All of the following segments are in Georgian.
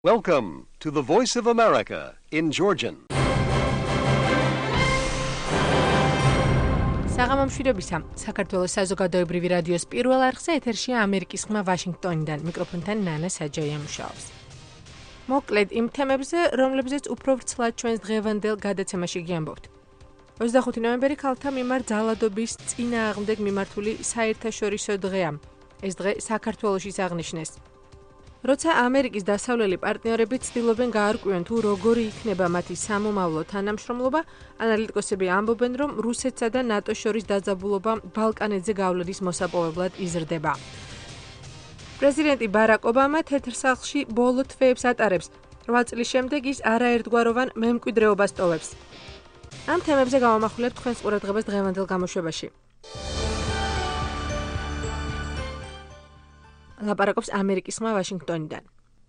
Welcome to the Voice of America in Georgian. საღამომშვიდობისა, საქართველოს საზოგადოებრივი რადიოს პირველ არხზე ეთერშია ამერიკის ხმა ვაშინგტონიდან. მიკროფონთან ნანა საჯაია მუშაობს. მოკლედ იმ თემებზე, რომლებზეც უფრო ვრცლად ჩვენს დღევანდელ გადაცემაში გიამბობთ. 25 ნოემბერი ქალთა მიმართ ძალადობის წინააღმდეგ მიმართული საერთაშორისო დღეა. ეს დღე საქართველოშიც აღნიშნეს. როცა ამერიკის დასავლელი პარტნიორები ცდილობენ გაარკვიონ თუ როგორი იქნება მათი სამომავლო თანამშრომლობა, ანალიტიკოსები ამბობენ, რომ რუსეთსა და ნატოს შორის დაძაბულობა ბალკანეთზე გავლენის მოსაპოვებლად იზრდება. პრეზიდენტი ბარაკ ობამა თეთრ სახლში ბოლო თვეებს ატარებს. 8 წლის შემდეგ ის არაერთგვაროვან მემკვიდრეობას ტოვებს. ამ თემებზე გავამახვილებთ თქვენს ყურადღებას დღევანდელ გამოშვებაში. ლაპარაკობს ამერიკის ხმა ვაშინგტონიდან.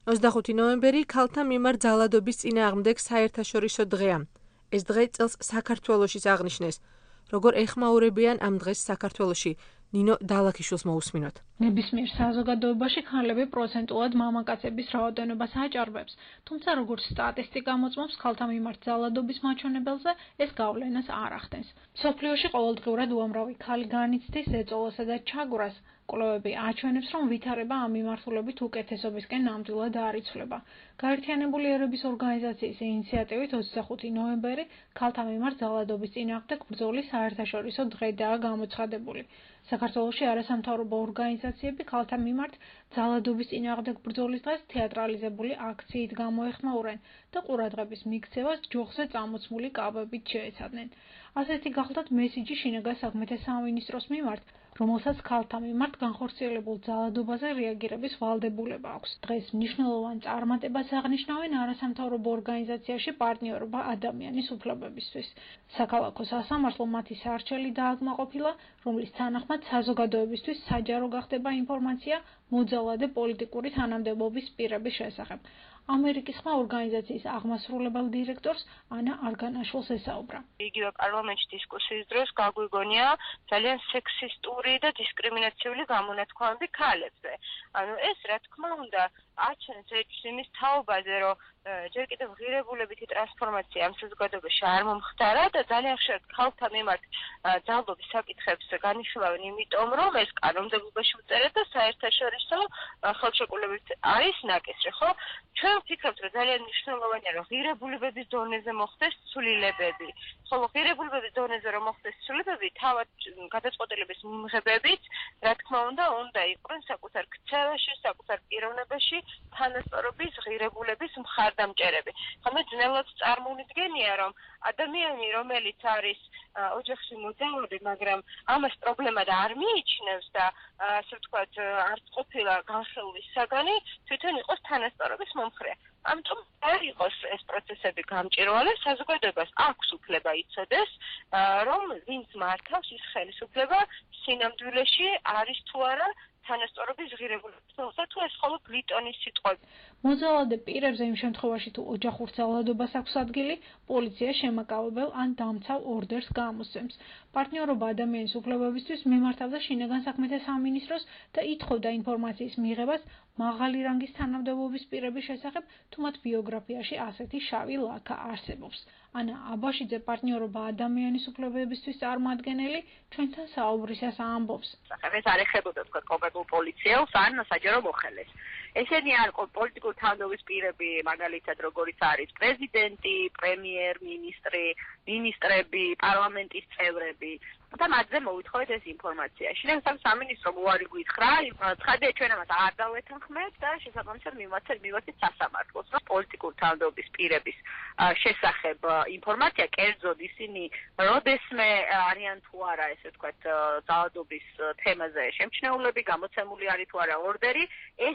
25 ნოემბერი ქალთა მიმართ ძალადობის წინააღმდეგ საერთაშორისო დღეა. ეს დღე წელს საქართველოშიც აღნიშნეს. როგორ ეხმაურებიან ამ დღეს საქართველოში? ნინო დალაქიშვილს მოусმინოთ. ნებისმიერ საზოგადოებაში ქალები პროცენტულად მამაკაცების რაოდენობას აჭარბებს, თუმცა როგორც სტატისტიკა მოწმობს, ქალთა მიმართ ძალადობის მაჩვენებელზე ეს გავლენას არ ახდენს. მსოფლიოში ყოველდღიურად უამრავი ქალი განიცდის ეწოლასა და ჩაგვრას. კვლევები აჩვენებს, რომ ვითარება ამ მიმართულებით უკეთესობისკენ ნამდვილად არ იცვლება. გაერთიანებული ერების ორგანიზაციის ინიციატივით 25 ნოემბერი ქალთა მიმართ ძალადობის წინააღმდეგ ბრძოლის საერთაშორისო დღედაა გამოცხადებული. საქართველოში არასამთავრობო ორგანიზაციები ქალთა მიმართ ძალადობის წინააღმდეგ ბრძოლის დღეს თეატრალიზებული აქციით გამოეხმაურნენ და ყურადღების მიქცევას ჯოხზე წამოწმული კაბებით შეეცადნენ. ასეთი გახლდათ მესიჯი შინაგან საქმეთა სამინისტროს მიმართ, რომელსაც ქალთა მიმართ განხორციელებულ ძალადობაზე რეაგირების ვალდებულება აქვს. დღეს მნიშვნელოვან წარმატებას აღნიშნავენ არასამთავრობო ორგანიზაციაში პარტნიორობა ადამიანის უფლებებისთვის. საქალაქო სასამართლომ მათი სარჩელი დააკმაყოფილა, რომლის თანახმად საზოგადოებისთვის საჯარო გახდება ინფორმაცია მოძალადე პოლიტიკური თანამდებობის პირების შესახებ. ამერიკის ხმა ორგანიზაციის აღმასრულებელ დირექტორს ანა არგანაშვილს ესაუბრა. იგივე პარლამენტში დისკუსიის დროს გაგვიგონია ძალიან სექსისტური და დისკრიმინაციული გამონათქვამები ქალებზე. ეს რა თქმა უნდა აჩვენს იმის თაობაზე, რომ ჯერ კიდევ ღირებულებითი ტრანსფორმაცია ამ საზოგადოებაში არ მომხდარა და ძალიან ხშირად ქალთა მიმართ ძალადობის საკითხებს განიხილავენ, იმიტომ რომ ეს კანონმდებლობაში უწერეთ და საერთაშორისო ხელშეკრულებით არის ნაკისრი, ხო? ჩვენ ვფიქრობთ, რომ ძალიან მნიშვნელოვანია, რომ ღირებულებების დონეზე მოხდეს ცვლილებები. ხოლო ღირებულებების დონეზე რომ მოხდეს ცვლილებები, თავად გადაწყვეტილების მიმღებებით, რა თქმა უნდა იყვნენ საკუთარ ქცევაში, საკუთარ პიროვნებაში თანასწორობის ღირებულების მხარდამჭერები. ხომ ძნელად წარმოვიდგენია, რომ ადამიანი, რომელიც არის ოჯახში მოძალადე, მაგრამ ამას პრობლემად არ მიიჩნევს და ასე ვთქვათ, არც ყოფილა განხილვის საგანი, თვითონ იყოს თანასწორობის მომხრე. ამიტომ არ იყოს ეს პროცესები გამჭირვალე, საზოგადოებას აქვს უფლება იცოდეს, რომ ვინც მართავს ის ხელისუფლება სინამდვილეში არის თუ არა თანასწორობის ღირებულება, თუ ეს მხოლოდ ლიტონის სიტყვები. მოძალადე პირებზე იმ შემთხვევაში, თუ ოჯახურ ძალადობას აქვს ადგილი, პოლიცია შემაკავებელ ან დამცავ ორდერს გამოსცემს. პარტნიორობა ადამიანის უფლებებისთვის მიმართავდა შინაგან საქმეთა სამინისტროს და ითხოვდა ინფორმაციის მიღებას მაღალი რანგის თანამდებობის პირების შესახებ, თუ მათ ბიოგრაფიაში ასეთი შავი ლაქა არსებობს. ანა აბაშიძე, პარტნიორობა ადამიანის უფლებებისთვის წარმოადგენელი, ჩვენთან საუბრისას ამბობს. ეს არ ეხებოდა თქვათ კონკრეტულ პოლიციელს ან საჯარო მოხელეს. ესენი არ პოლიტიკური თანამდებობის პირები, მაგალითად როგორიც არის პრეზიდენტი, პრემიერ-მინისტრი, მინისტრები, პარლამენტის წევრები და მათზე მოვითხოვეთ ეს ინფორმაცია. შინაგან სამინისტრო უარი გვითხრა, ცხადია ჩვენ ამას არ დავეთანხმებთ და შესაბამისად მივაცეთ სასამართლოს, რომ პოლიტიკური თანამდებობის პირების შესახებ ინფორმაცია კერძოდ ისინი როდესმე არიან თუ არა, ესე ვთქვათ, ძალადობის თემაზე შემჩნეულები, გამოცემული არის თუ არა ორდერი,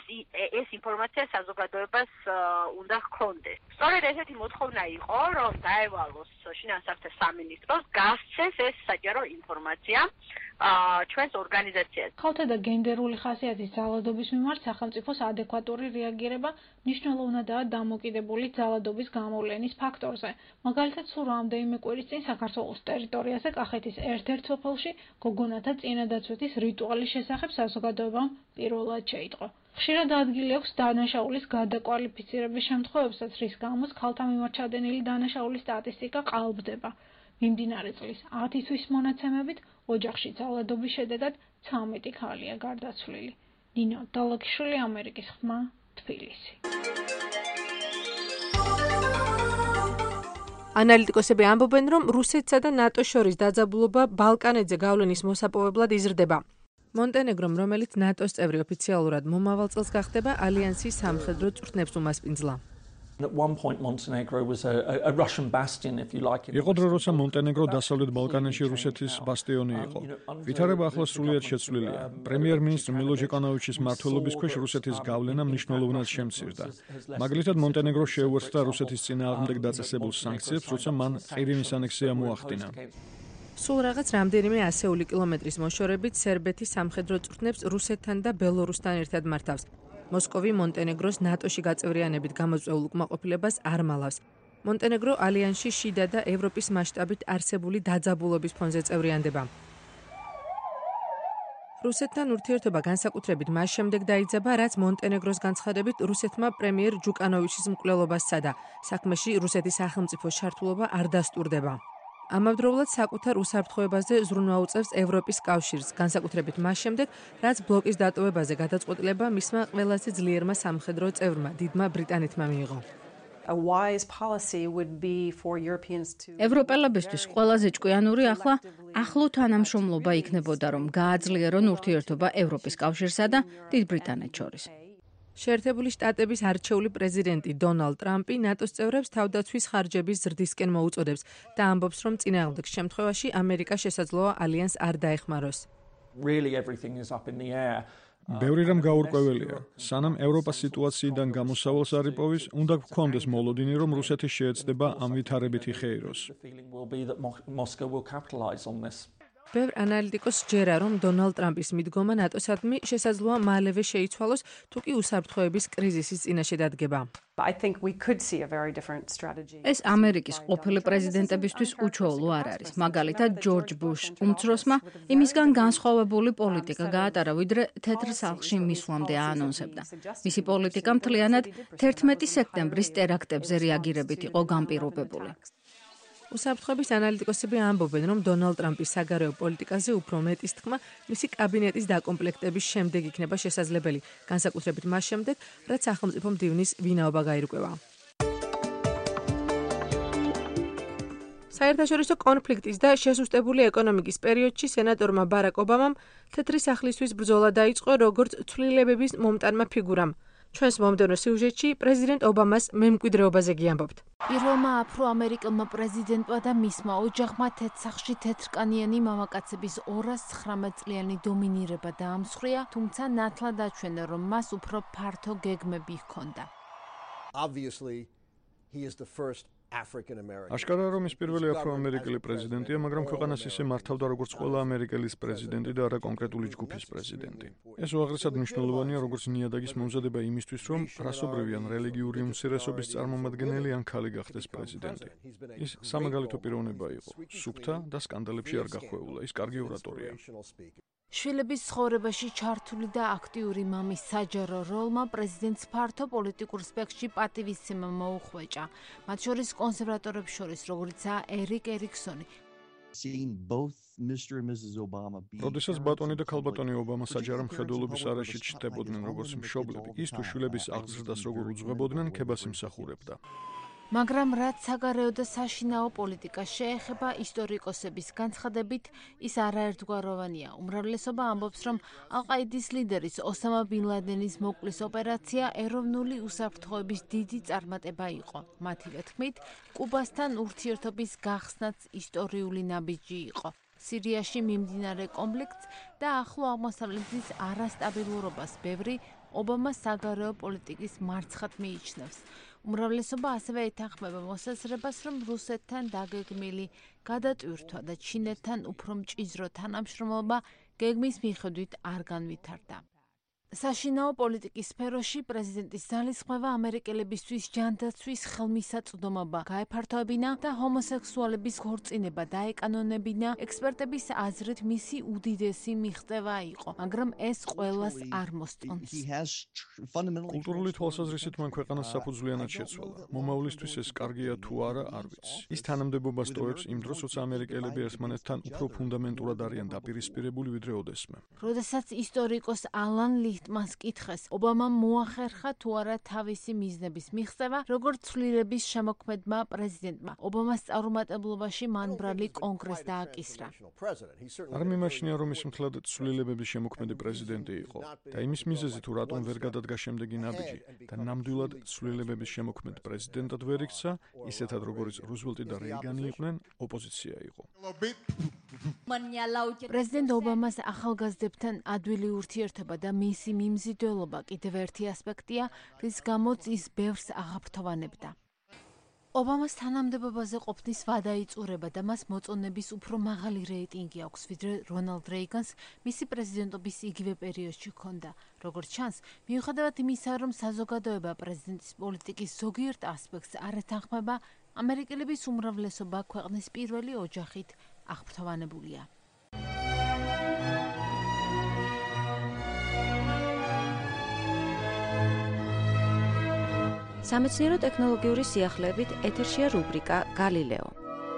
ეს ინფორმაცია საზოგადოებას უნდა ჰქონდეს. სწორედ ესეთი მოთხოვნა იყო, რომ დაევალოს შინაგან საქმეთა სამინისტროს გასცეს ეს საჯარო ინფორმაცია ჩვენს ორგანიზაციას. ქალთა და გენდერული ხასიათის ძალადობის მიმართ სახელმწიფოს ადეკვატური რეაგირება მნიშვნელოვნადაა დამოკიდებული ძალადობის გამოვლენის ფაქტორზე. მაგალითად, სულ რამდენიმე კვირის წინ საქართველოს ტერიტორიაზე კახეთის ერთ-ერთ სოფელში გოგონათა წინადაცვეთის რიტუალის შესახებ საზოგადოებამ პირველად შეიტყო. ხშირად ადგილი აქვს დანაშაულის გადაკვალიფიცირების შემთხვევებსაც, რის გამოც ქალთა მიმართ ჩადენილი დანაშაულის სტატისტიკა ყალბდება. მიმდინარე წლის 10 თვის მონაცემებით ოჯახში ძალადობის შედეგად 13 ქალია გარდაცვლილი. ნინო დალოქიშვილი, ამერიკის ხმა, თბილისი. ანალიტიკოსები ამბობენ, რომ რუსეთსა და ნატოს შორის დაძაბულობა ბალკანეთზე გავლენის მოსაპოვებლად იზრდება. მონტენეგრომ, რომელიც ნატოს წევრი ოფიციალურად მომავალ წელს გახდება, ალიანსის სამხედრო წვრთნებს უმასპინძლა. იყო დრო, როცა მონტენეგრო დასავლეთ ბალკანეთში რუსეთის ბასტიონი იყო. ვითარება ახლა სრულიად შეცვლილია. პრემიერ-მინისტრ მილო ჯეკანოვიჩის მმართველობის ქვეშ რუსეთის გავლენა მნიშვნელოვნად შემცირდა. მაგალითად, მონტენეგრო შეუერთდა რუსეთის წინააღმდეგ დაწესებულ სანქციებს, როცა მან ყირიმის ანექსია მოახდინა. სულ რაღაც რამდენიმე ასეული კილომეტრის მოშორებით სერბეთი სამხედრო წვრთნებს რუსეთთან და ბელორუსთან ერთად მართავს. მოსკოვი მონტენეგროს ნატოში გაწევრიანებით გამოწვეულ უკმაყოფილებას არ მალავს. მონტენეგრო ალიანსში შიდა და ევროპის მასშტაბით არსებული დაძაბულობის ფონზე წევრიანდება. რუსეთთან ურთიერთობა განსაკუთრებით მას შემდეგ დაიძაბა, რაც მონტენეგროს განცხადებით რუსეთმა პრემიერ ჯუკანოვიჩის მკვლელობას სცადა. საქმეში რუსეთის სახელმწიფო ჩართულობა არ დასტურდება. ამავდროულად საკუთარ უსაფრთხოებაზე ზრუნვა უწევს ევროპის კავშირს, განსაკუთრებით მას შემდეგ, რაც ბლოკის დატოვებაზე გადაწყვეტილება მისმა ყველაზე ძლიერმა სამხედრო წევრმა, დიდმა ბრიტანეთმა მიიღო. ევროპელებისთვის ყველაზე ჭკვიანური ახლო თანამშრომლობა იქნებოდა, რომ გააძლიერონ ურთიერთობა ევროპის კავშირსა და დიდ ბრიტანეთს შორის. შეერთებული შტატების არჩეული პრეზიდენტი დონალდ ტრამპი ნატოს წევრებს თავდაცვის ხარჯების ზრდისკენ მოუწოდებს და ამბობს, რომ წინააღმდეგ შემთხვევაში ამერიკა შესაძლოა ალიანსს არ დაეხმაროს. ბევრი რამ გაურკვეველია. სანამ ევროპა სიტუაციიდან გამოსავალს არ იპოვის, უნდა გქონდეს მოლოდინი, რომ რუსეთი შეეცდება ამ ვითარებით იხეიროს. ბევრ ანალიტიკოსს ჯერა, რომ დონალდ ტრამპის მიდგომა ნატოსადმი შესაძლოა მალევე შეიცვალოს, თუ კი უსაფრთხოების კრიზისის წინაშე დადგება. ეს ამერიკის ყოფილი პრეზიდენტებისთვის უჩვეულო არ არის. მაგალითად, ჯორჯ ბუშ უმცროსმა იმისგან განსხვავებული პოლიტიკა გაატარა, ვიდრე თეთრ სახლში მისვლამდე აანონსებდა. მისი პოლიტიკა მთლიანად 11 სექტემბრის ტერაქტებზე რეაგირებით იყო განპირობებული. უსაფრთხოების ანალიტიკოსები ამბობენ, რომ დონალდ ტრამპის საგარეო პოლიტიკაზე უფრო მეტის თქმა მისი კაბინეტის დაკომპლექტების შემდეგ იქნება შესაძლებელი, განსაკუთრებით მას შემდეგ, რაც სახელმწიფო მდივნის ვინაობა გაირკვევა. საერთაშორისო კონფლიქტის და შესუსტებული ეკონომიკის პერიოდში სენატორმა ბარაკ ობამამ თეთრი სახლისთვის ბრძოლა დაიწყო, როგორც ცვლილებების მომტანმა ფიგურამ. ჩვენს მომდევნო სიუჟეტში პრეზიდენტ ობამას მემკვიდრეობაზე გიამბობთ. პირველმა აფრო-ამერიკელმა პრეზიდენტმა და მისმა ოჯახმა თეთრსახლში თეთრკანიანი მამაკაცების 219 წლიანი დომინირება დაამსხვრია, თუმცა ნათლად აჩვენა, რომ მას უფრო ფართო გეგმები ჰქონდა. აშკარაა, რომ ის პირველი აფრო-ამერიკელი პრეზიდენტია, მაგრამ ქვეყანას ისე მართავდა, როგორც ყველა ამერიკელის პრეზიდენტი და არა კონკრეტული ჯგუფის პრეზიდენტი. ეს უაღრესად მნიშვნელოვანია, როგორც ნიადაგის მომზადება იმისთვის, რომ რასობრივი ან რელიგიური უმცირესობის წარმომადგენელი ან ქალი გახდეს პრეზიდენტი. ის სამაგალითო პიროვნება იყო, სუფთა და სკანდალებში არ გახვეულა, ის კარგი ორატორია. შვილების ცხოვრებაში ჩართული და აქტიური მამის საჯარო როლმა პრეზიდენტს ფართო პოლიტიკურ სპექტრში პატივისცემა მოუხვეჭა. მათ შორის კონსერვატორებს შორის, როგორიცაა ერიკ ერიქსონი. როდესაც ბატონი და ქალბატონი ობამა საჯარო მხედველობის არეში ჩნდებოდნენ როგორც მშობლები, ის თუ შვილების აღზრდას როგორ უძღვებოდნენ, ქებას იმსახურებდა. მაგრამ რაც საგარეო და საშინაო პოლიტიკას შეეხება, ისტორიკოსების განცხადებით, ის არაერთგვაროვანია. უმრავლესობა ამბობს, რომ ალ-ყაიდის ლიდერის ოსამა ბინ ლადენის მოკლის ოპერაცია ეროვნული უსაფრთხოების დიდი წარმატება იყო. მათივე თქმით, კუბასთან ურთიერთობის გახსნაც ისტორიული ნაბიჯი იყო. სირიაში მიმდინარე კონფლიქტს და ახლო აღმოსავლეთის არასტაბილურობას ბევრი ობამას საგარეო პოლიტიკის მარცხად მიიჩნევს. უმრავლესობა ასევე ეთანხმება მოსაზრებას, რომ რუსეთთან დაგეგმილი გადატვირთვა და ჩინეთთან უფრო მჭიდრო თანამშრომლობა გეგმის მიხედვით არ განვითარდა. საშინაო პოლიტიკის სფეროში პრეზიდენტის ძალისხმევა ამერიკელებისთვის ჯანდაცვის ხელმისაწვდომობა გაეფართოებინა და ჰომოსექსუალების ქორწინება დაეკანონებინა ექსპერტების აზრით მისი უდიდესი მიღწევა იყო, მაგრამ ეს ყველას არ მოსწონს. კულტურული თვალსაზრისით მან ქვეყანას საფუძვლიანად შეცვალა. მომავლისთვის ეს კარგია თუ არა, არ ვიცი. ის თანამდებობას ტოვებს იმ დროს, როცა ამერიკელები ერთმანეთთან უფრო ფუნდამენტურად არიან დაპირისპირებული ვიდრე ოდესმე. როდესაც ისტორიკოს ალან ლიხტმანს კითხეს, ობამამ მოახერხა თუ არა თავისი მიზნების მიღწევა, როგორც ცვლილების შემოქმედმა პრეზიდენტმა. ობამას წარუმატებლობაში მან ბრალი კონგრესს დააკისრა. არ მიმაჩნია, რომ ის მთლად ცვლილებების შემოქმედი პრეზიდენტი იყო და იმის მიზეზი თუ რატომ ვერ გადადგა შემდეგი ნაბიჯი და ნამდვილად ცვლილებების შემოქმედ პრეზიდენტად ვერ იქცა, ისეთად როგორც რუზველტი და რეიგანი იყვნენ, ოპოზიცია იყო. პრეზიდენტ ობამას ახალგაზრდებთან ადვილი ურთიერთობა და მისი მიმზიდველობა კიდევ ერთი ასპექტია, რის გამოც ის ბევრს აღაფრთოვანებდა. ობამას თანამდებობაზე ყოფნის ვადა იწურება და მას მოწონების უფრო მაღალი რეიტინგი აქვს, ვიდრე რონალდ რეიგანს მისი პრეზიდენტობის იგივე პერიოდში ჰქონდა. როგორც ჩანს, მიუხედავად იმისა, რომ საზოგადოება პრეზიდენტის პოლიტიკის ზოგიერთ ასპექტს არ ეთანხმება, ამერიკელების უმრავლესობა ქვეყნის პირველი ოჯახით აღფრთოვანებულია. სამეცნიერო ტექნოლოგიური სიახლეებით ეთერშია რუბრიკა გალილეო.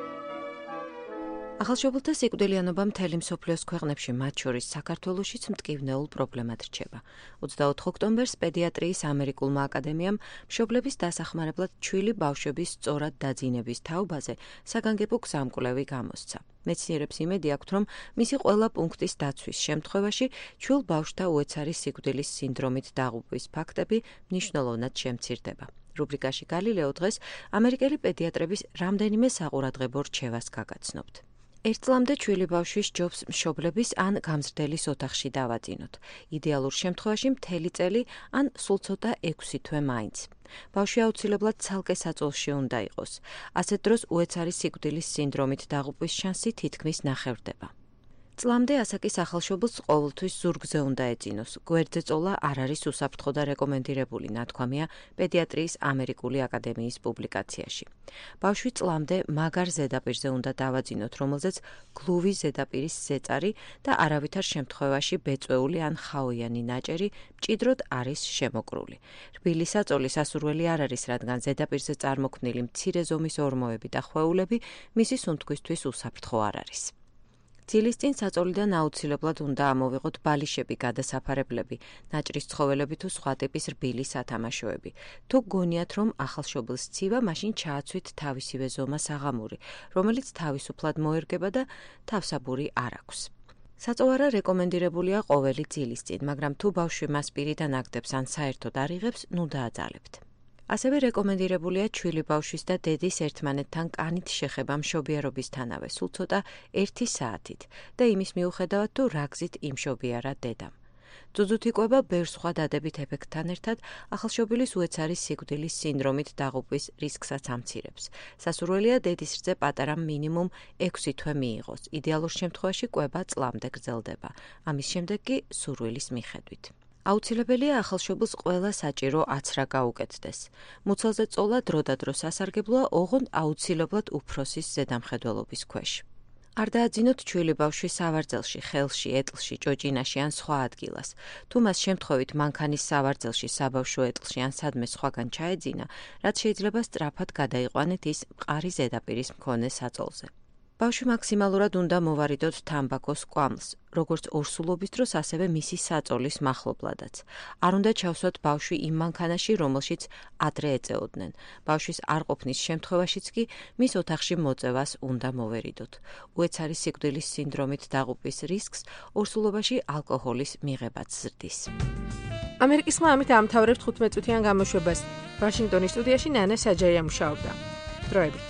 ახალშობილთა სიკვდილიანობა მთელი მსოფლიოს ქვეყნებში, მათ შორის საქართველოშიც მტკივნეულ პრობლემად რჩება. 24 ოქტომბერს პედიატრიის ამერიკულმა აკადემიამ მშობლების დასახმარებლად ჩვილი ბავშვების სწორად დაძინების თაობაზე საგანგებო გზამკვლევი გამოსცა. მეცნიერებს იმედი აქვთ, რომ მისი ყველა პუნქტის დაცვის შემთხვევაში ჩვილ ბავშვთა უეცარი სიკვდილის სინდრომით დაღუპვის ფაქტები მნიშვნელოვნად შემცირდება. რუბრიკაში გალილეო დღეს ამერიკელი პედიატრების რამდენიმე საყურადღებო რჩევას გაგაცნობთ. ერთ წლამდე ჩვილი ბავშვის ჯობს მშობლების ან გამზრდელის ოთახში დავაძინოთ. იდეალურ შემთხვევაში მთელი წელი ან სულ ცოტა 6 თვე მაინც. ბავშვი აუცილებლად ცალკე საწოლში უნდა იყოს. ასეთ დროს უეცარი სიკვდილის სინდრომით დაღუპვის შანსი თითქმის ნახევრდება. წლამდე ასაკის ახალშობილს ყოველთვის ზურგზე უნდა ეძინოს. გვერდზე წოლა არ არის უსაფრთხო და რეკომენდირებული, ნათქვამია პედიატრიის ამერიკული აკადემიის პუბლიკაციაში. ბავშვი წლამდე მაგარ ზედაპირზე უნდა დავაძინოთ, რომელზეც გლუვი ზედაპირის ზეწარი და არავითარ შემთხვევაში ბეწვეული ან ხაოიანი ნაჭერი მჭიდროდ არის შემოკრული. რბილი საწოლი სასურველი არ არის, რადგან ზედაპირზე წარმოქმნილი მცირე ზომის ორმოები და ხვეულები მისი სუნთქვისთვის უსაფრთხო არ არის. ცილის წინ საწოლიდან აუცილებლად უნდა ამოვიღოთ ბალიშები, გადასაფარებლები, ნაჭრის ცხოველები თუ სხვა ტიპის რბილი სათამაშოები. თუ გონიათ, რომ ახალშობილს ცივა, მაშინ ჩააცვით თავისივე ზომა საღამური, რომელიც თავისუფლად მოერგება და თავსაბური არ აქვს. საწოვარა რეკომენდირებულია ყოველი ცილის წინ, მაგრამ თუ ბავშვი მას პირიდან აგდებს ან საერთოდ არ იღებს, ნუ დააძალებთ. ასევე რეკომენდირებულია ჩვილი ბავშვის და დედის ერთმანეთთან კანით შეხება მშობიარობისთანავე, სულ ცოტა 1 საათით და იმის მიუხედავად, თუ რა გზით იმშობიარა დედამ. ძუძუთ იკვება ბევრ სხვა დადებით ეფექტთან ერთად, ახალშობილის უეცარი სიკვდილის სინდრომით დაღუპვის რისკსაც ამცირებს. სასურველია დედის რძე პატარა მინიმუმ 6 თვე მიიღოს. იდეალურ შემთხვევაში კვება წლამდე გრძელდება. ამის შემდეგ კი სურვილის მიხედვით. აუცილებელია ახალშობილს ყველა საჭირო აცრა გაუკეთდეს. მუცელზე წოლა დროდადრო სასარგებლოა, ოღონდ აუცილებლად უფროსის ზედამხედველობის ქვეშ. არ დააძინოთ ჩვილი ბავშვი სავარძელში, ხელში, ეტლში, ჭოჭინაში ან სხვა ადგილას. თუ მას შემთხვევით მანქანის სავარძელში, საბავშვო ეტლში ან სადმე სხვაგან ჩაეძინა, რაც შეიძლება სწრაფად გადაიყვანეთ ის მყარი ზედაპირის მქონე საწოლზე. ბავშვი მაქსიმალურად უნდა მოვარიდოთ თამბაქოს კვამლს, როგორც ორსულობის დროს, ასევე მისი საწოლის მახლობლადაც. არ უნდა ჩავსვათ ბავშვი იმ მანქანაში, რომელშიც ადრე ეწეოდნენ. ბავშვის არ ყოფნის შემთხვევაშიც კი მის ოთახში მოწევას უნდა მოვერიდოთ. უეცარი სიკვდილის სინდრომით დაღუპვის რისკს ორსულობაში ალკოჰოლის მიღებაც ზრდის. ამერიკის ხმა ამით ამთავრებს 15 წუთიან გამოშვებას. ვაშინგტონის სტუდიაში ნანა საჯაია მუშაობდა. დროებით.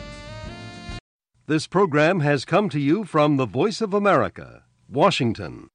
This program has come to you from the Voice of America, Washington.